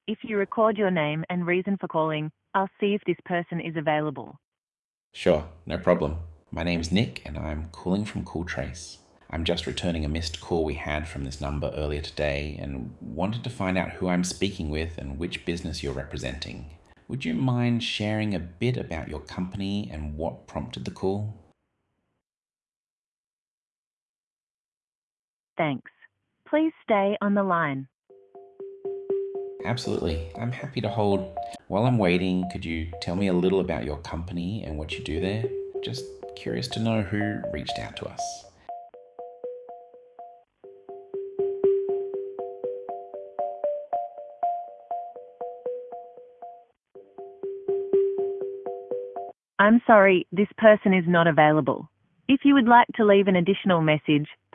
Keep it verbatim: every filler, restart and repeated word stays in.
If you record your name and reason for calling, I'll see if this person is available. Sure, no problem. My name's Nick and I'm calling from Cool Trace. I'm just returning a missed call we had from this number earlier today and wanted to find out who I'm speaking with and which business you're representing. Would you mind sharing a bit about your company and what prompted the call? Thanks. Please stay on the line. Absolutely. I'm happy to hold. While I'm waiting, could you tell me a little about your company and what you do there? Just curious to know who reached out to us. I'm sorry, this person is not available. If you would like to leave an additional message,